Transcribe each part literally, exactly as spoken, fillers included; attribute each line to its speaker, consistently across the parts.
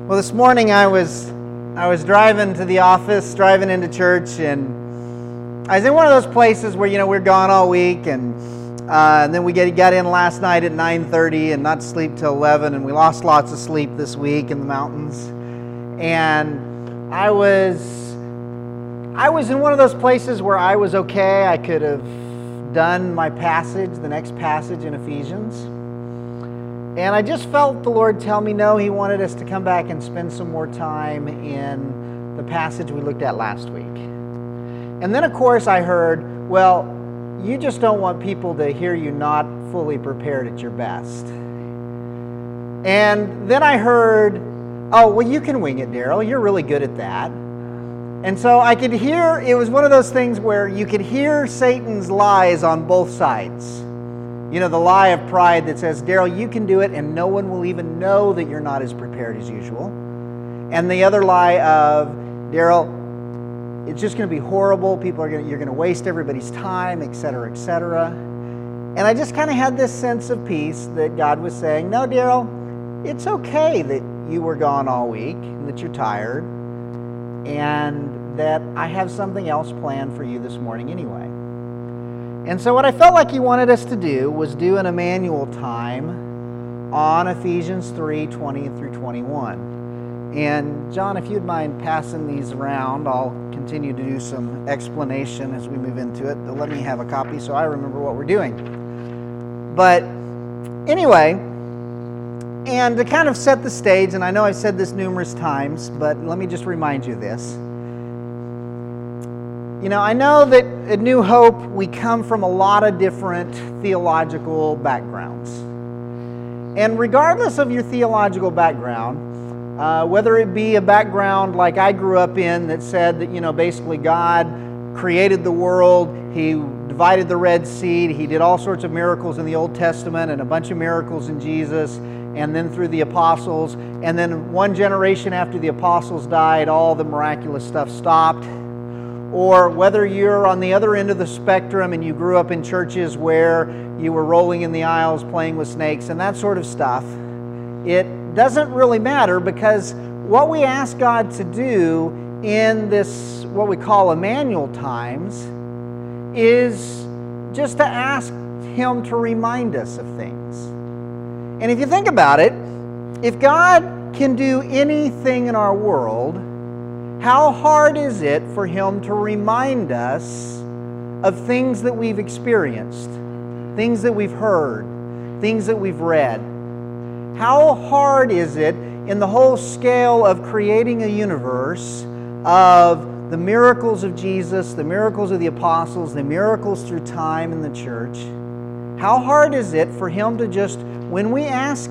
Speaker 1: Well, this morning I was I was driving to the office, driving into church, and I was in one of those places where, you know, we're gone all week, and, uh, and then we get, got in last night at nine thirty and not sleep till eleven, and we lost lots of sleep this week in the mountains. And I was I was in one of those places where I was okay. I could have done my passage, the next passage in Ephesians. And I just felt the Lord tell me, no, He wanted us to come back and spend some more time in the passage we looked at last week. And then, of course, I heard, well, you just don't want people to hear you not fully prepared at your best. And then I heard, oh, well, you can wing it, Daryl. You're really good at that. And so I could hear, it was one of those things where you could hear Satan's lies on both sides. You know, the lie of pride that says, Daryl, you can do it and no one will even know that you're not as prepared as usual. And the other lie of, Daryl, it's just going to be horrible. People are going to, you're going to waste everybody's time, et cetera, et cetera. And I just kind of had this sense of peace that God was saying, no, Daryl, it's okay that you were gone all week and that you're tired and that I have something else planned for you this morning anyway. And so what I felt like He wanted us to do was do an Emmanuel time on Ephesians three, twenty through twenty-one. And John, if you'd mind passing these around, I'll continue to do some explanation as we move into it. But let me have a copy so I remember what we're doing. But anyway, and to kind of set the stage, and I know I've said this numerous times, but let me just remind you of this. You know, I know that at New Hope, we come from a lot of different theological backgrounds. And regardless of your theological background, uh, whether it be a background like I grew up in that said that, you know, basically God created the world, He divided the Red Sea, He did all sorts of miracles in the Old Testament and a bunch of miracles in Jesus, and then through the apostles, and then one generation after the apostles died, all the miraculous stuff stopped. Or whether you're on the other end of the spectrum and you grew up in churches where you were rolling in the aisles, playing with snakes, and that sort of stuff, it doesn't really matter, because what we ask God to do in this, what we call Emmanuel times, is just to ask Him to remind us of things. And if you think about it, if God can do anything in our world, how hard is it for Him to remind us of things that we've experienced, things that we've heard, things that we've read? How hard is it in the whole scale of creating a universe of the miracles of Jesus, the miracles of the apostles, the miracles through time in the church? How hard is it for Him to just, when we ask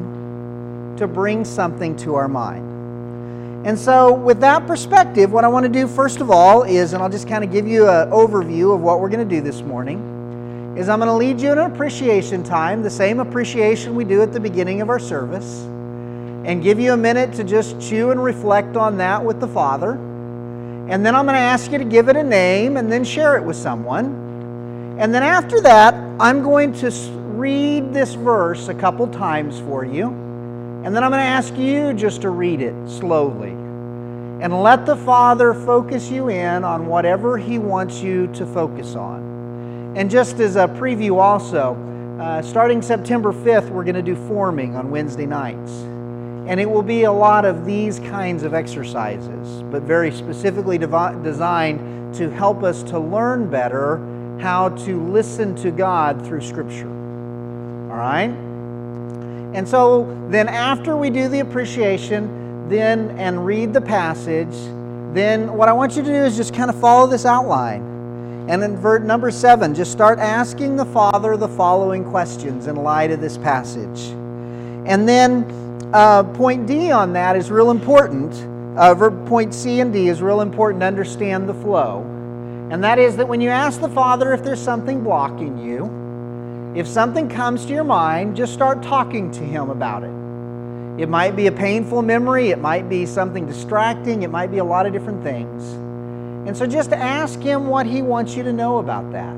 Speaker 1: Him, to bring something to our mind? And so with that perspective, what I want to do first of all is, and I'll just kind of give you an overview of what we're going to do this morning, is I'm going to lead you in an appreciation time, the same appreciation we do at the beginning of our service, and give you a minute to just chew and reflect on that with the Father. And then I'm going to ask you to give it a name and then share it with someone. And then after that, I'm going to read this verse a couple times for you. And then I'm going to ask you just to read it slowly. And let the Father focus you in on whatever He wants you to focus on. And just as a preview also, uh, starting September fifth, we're going to do forming on Wednesday nights. And it will be a lot of these kinds of exercises, but very specifically devi- designed to help us to learn better how to listen to God through Scripture. All right? And so then after we do the appreciation, then and read the passage, then what I want you to do is just kind of follow this outline. And in verse number seven, just start asking the Father the following questions in light of this passage. And then uh, point D on that is real important. Uh, point C and D is real important to understand the flow. And that is that when you ask the Father if there's something blocking you, if something comes to your mind, just start talking to Him about it. It might be a painful memory, it might be something distracting, it might be a lot of different things. And so just ask Him what He wants you to know about that.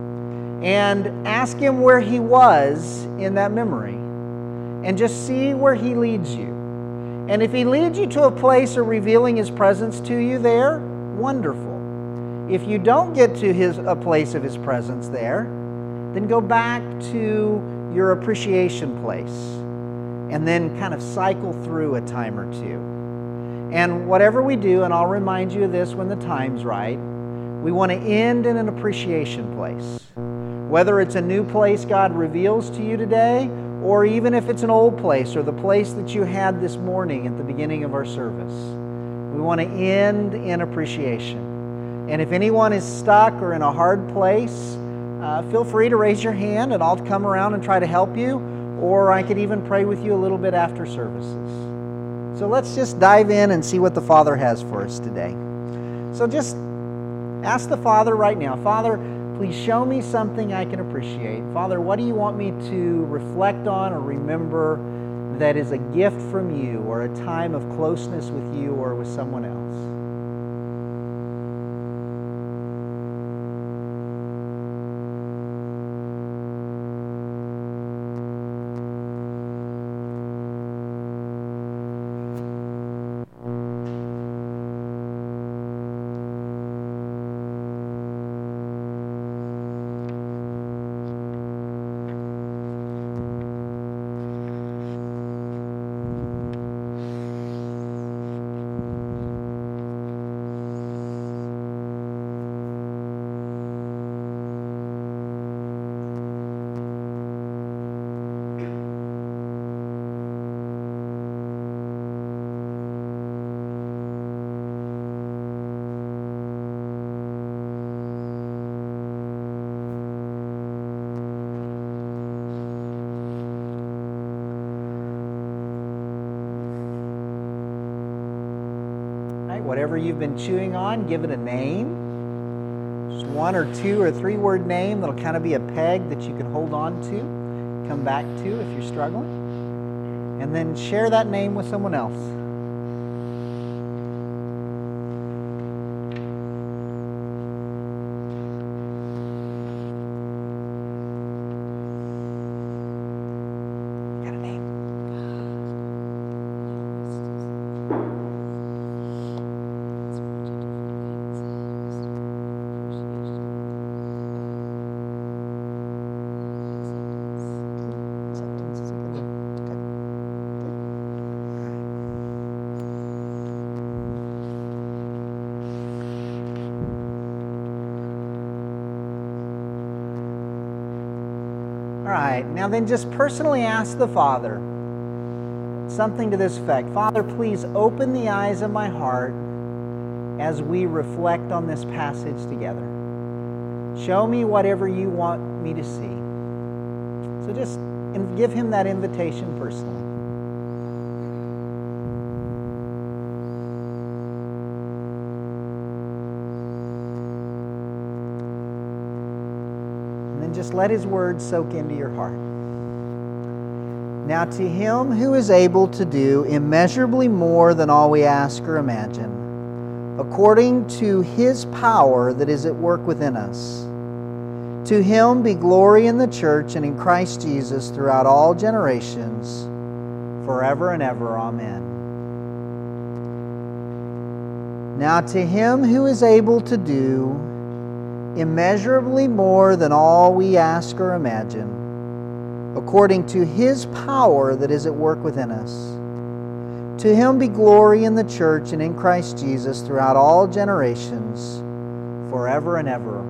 Speaker 1: And ask Him where He was in that memory. And just see where He leads you. And if He leads you to a place of revealing His presence to you there, wonderful. If you don't get to his, a place of His presence there, then go back to your appreciation place and then kind of cycle through a time or two. And whatever we do, and I'll remind you of this when the time's right, we want to end in an appreciation place. Whether it's a new place God reveals to you today, or even if it's an old place or the place that you had this morning at the beginning of our service, we want to end in appreciation. And if anyone is stuck or in a hard place, uh, feel free to raise your hand and I'll come around and try to help you, or I could even pray with you a little bit after services. So let's just dive in and see what the Father has for us today. So just ask the Father right now, Father, please show me something I can appreciate. Father, what do you want me to reflect on or remember that is a gift from you or a time of closeness with you or with someone else? Whatever you've been chewing on, give it a name. Just one or two or three word name that'll kind of be a peg that you can hold on to, come back to if you're struggling. And then share that name with someone else. All right, now then just personally ask the Father something to this effect. Father, please open the eyes of my heart as we reflect on this passage together. Show me whatever you want me to see. So just give Him that invitation personally. Just let His word soak into your heart. Now to Him who is able to do immeasurably more than all we ask or imagine, according to His power that is at work within us, to Him be glory in the church and in Christ Jesus throughout all generations, forever and ever. Amen. Now to Him who is able to do immeasurably more than all we ask or imagine, according to His power that is at work within us. To Him be glory in the church and in Christ Jesus throughout all generations, forever and ever.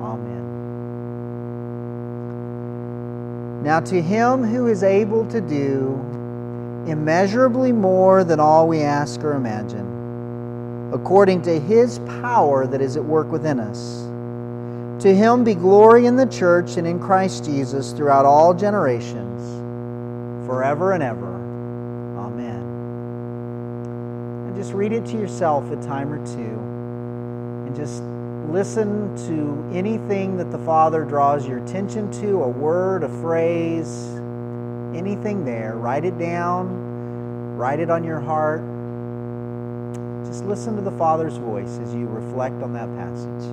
Speaker 1: Amen. Now to Him who is able to do immeasurably more than all we ask or imagine, according to His power that is at work within us. To Him be glory in the church and in Christ Jesus throughout all generations, forever and ever. Amen. And just read it to yourself a time or two. And just listen to anything that the Father draws your attention to, a word, a phrase, anything there. Write it down. Write it on your heart. Just listen to the Father's voice as you reflect on that passage.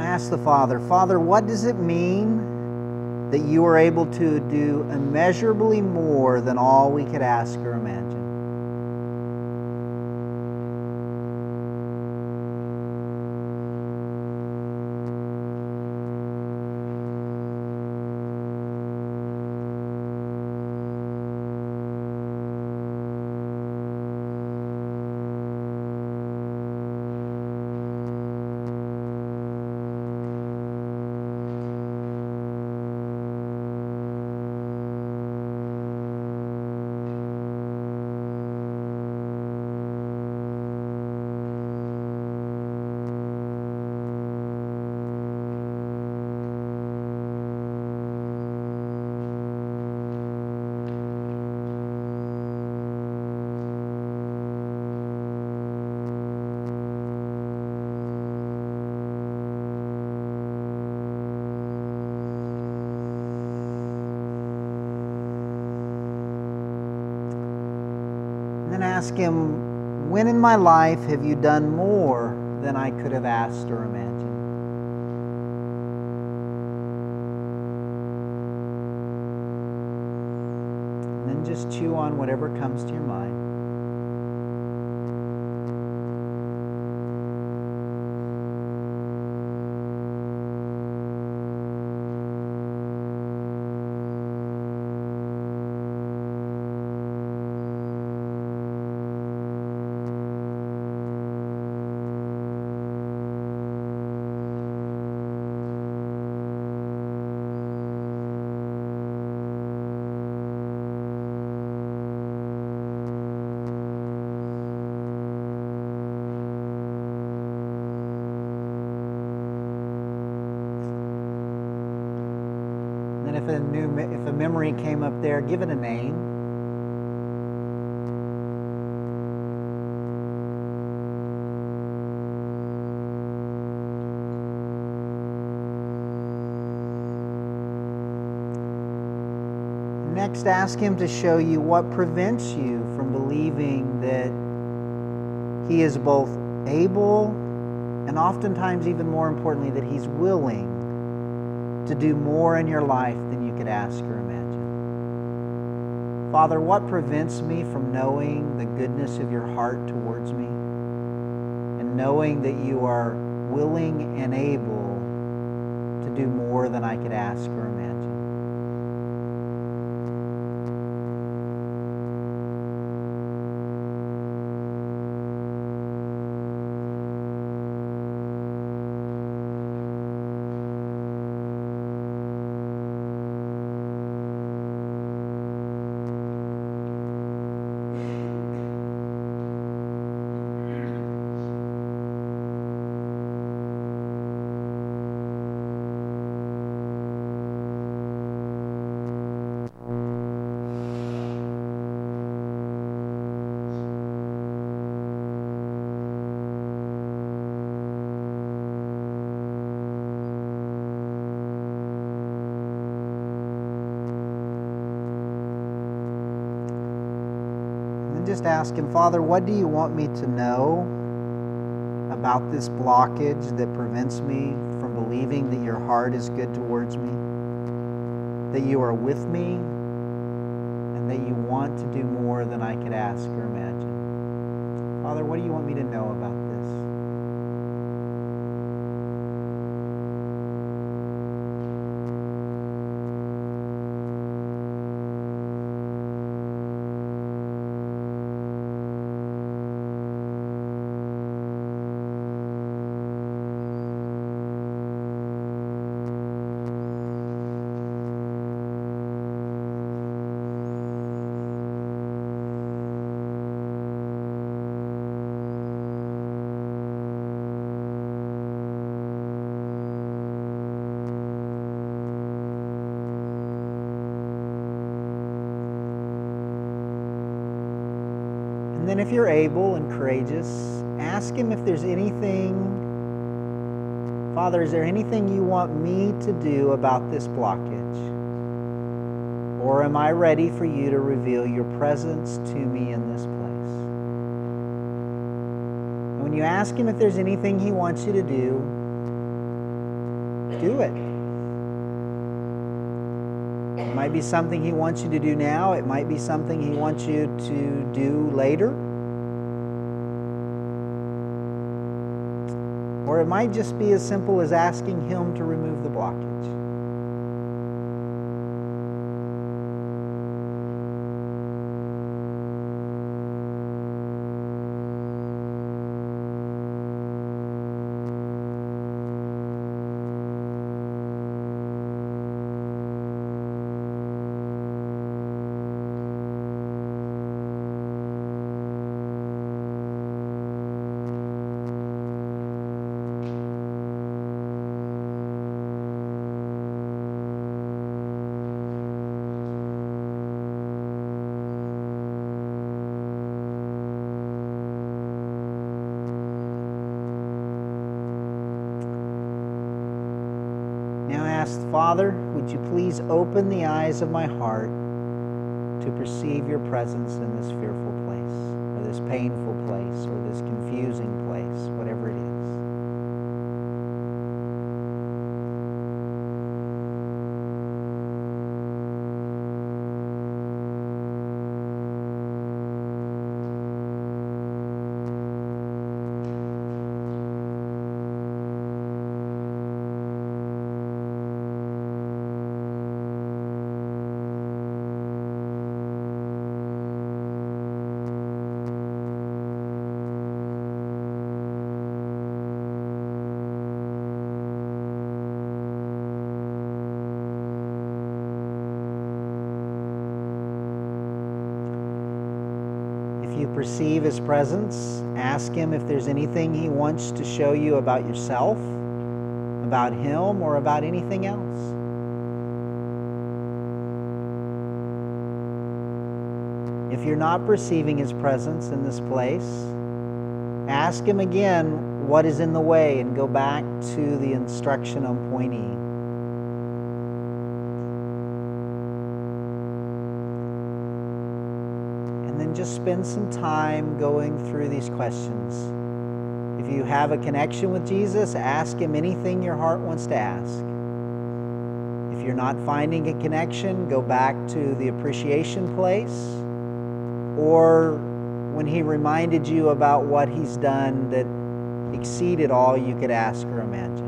Speaker 1: ask the Father, Father, what does it mean that you are able to do immeasurably more than all we could ask or imagine? And ask Him, when in my life have you done more than I could have asked or imagined? And then just chew on whatever comes to your mind. If a new, if a memory came up there, give it a name. Next, ask Him to show you what prevents you from believing that He is both able and oftentimes, even more importantly, that He's willing to do more in your life than you could ask or imagine. Father, what prevents me from knowing the goodness of your heart towards me and knowing that you are willing and able to do more than I could ask or imagine? Just ask Him, Father, what do you want me to know about this blockage that prevents me from believing that your heart is good towards me, that you are with me, and that you want to do more than I could ask or imagine? Father, what do you want me to know about this? And then if you're able and courageous, ask Him if there's anything, Father, is there anything you want me to do about this blockage? Or am I ready for you to reveal your presence to me in this place? And when you ask Him if there's anything He wants you to do, do it. It might be something He wants you to do now. It might be something He wants you to do later. Or it might just be as simple as asking Him to remove the blockage. Father, would you please open the eyes of my heart to perceive your presence in this fearful place, or this painful place, or this confusing place, whatever it is. You perceive His presence, ask Him if there's anything He wants to show you about yourself, about Him, or about anything else. If you're not perceiving His presence in this place, ask Him again what is in the way and go back to the instruction on point E. Just spend some time going through these questions. If you have a connection with Jesus, ask Him anything your heart wants to ask. If you're not finding a connection, go back to the appreciation place, or when He reminded you about what He's done that exceeded all you could ask or imagine.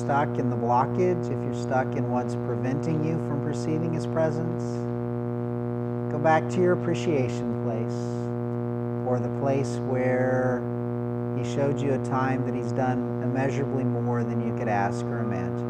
Speaker 1: stuck in the blockage, if you're stuck in what's preventing you from perceiving His presence, go back to your appreciation place, or the place where He showed you a time that He's done immeasurably more than you could ask or imagine.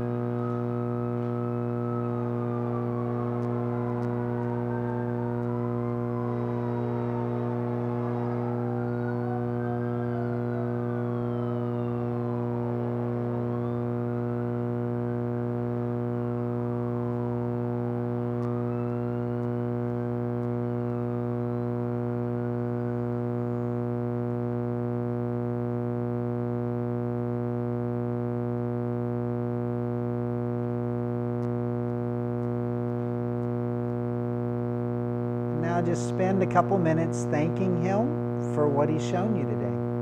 Speaker 1: Now just spend a couple minutes thanking Him for what He's shown you today.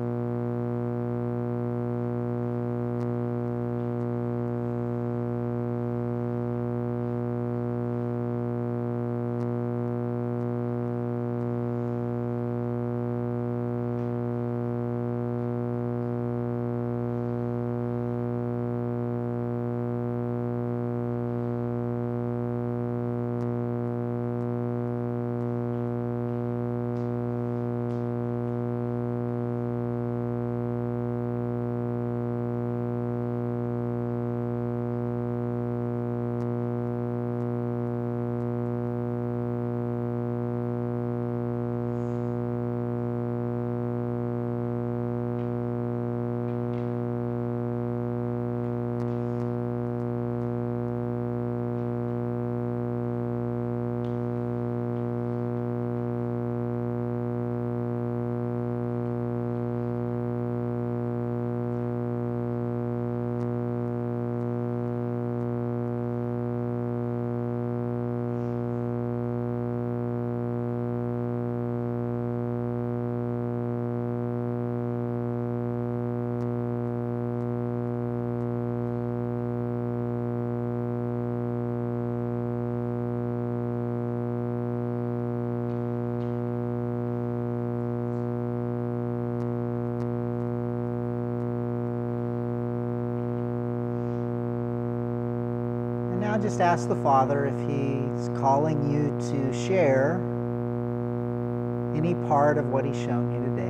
Speaker 1: Now just ask the Father if He's calling you to share any part of what He's shown you today.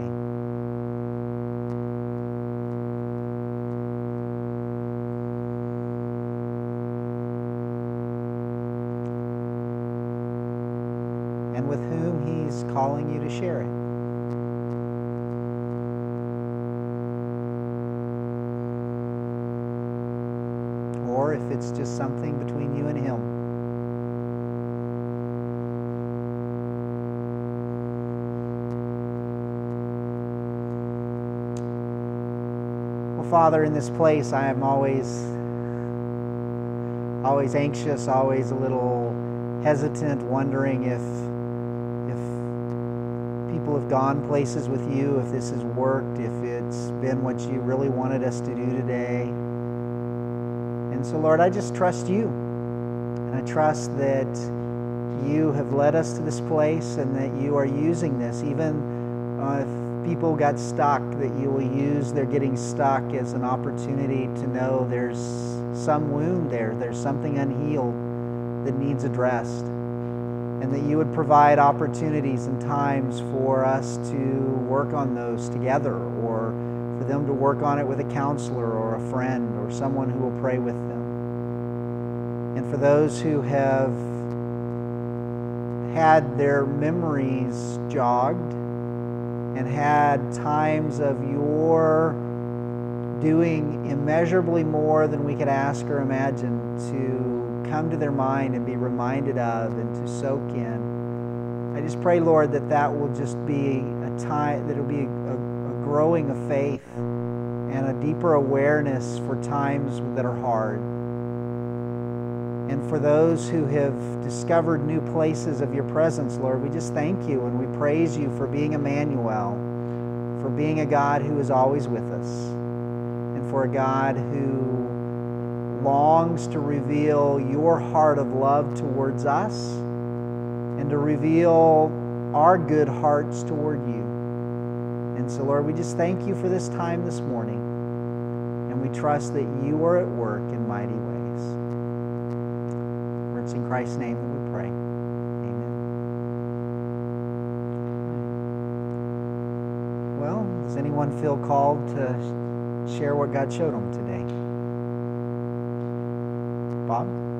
Speaker 1: And with whom He's calling you to share it. Or if it's just something between you and Him. Well, Father, in this place, I am always, always anxious, always a little hesitant, wondering if, if people have gone places with you, if this has worked, if it's been what you really wanted us to do today. And so, Lord, I just trust you. And I trust that you have led us to this place and that you are using this. Even uh, if people got stuck, that you will use their getting stuck as an opportunity to know there's some wound there. There's something unhealed that needs addressed. And that you would provide opportunities and times for us to work on those together, or for them to work on it with a counselor or a friend or someone who will pray with them. And for those who have had their memories jogged and had times of your doing immeasurably more than we could ask or imagine to come to their mind and be reminded of and to soak in, I just pray, Lord, that that will just be a time, that it will be a, a growing of faith and a deeper awareness for times that are hard. And for those who have discovered new places of your presence, Lord, we just thank you and we praise you for being Emmanuel, for being a God who is always with us, and for a God who longs to reveal your heart of love towards us and to reveal our good hearts toward you. And so, Lord, we just thank you for this time this morning. And we trust that you are at work in mighty ways. For it's in Christ's name that we pray. Amen. Well, does anyone feel called to share what God showed them today? Bob?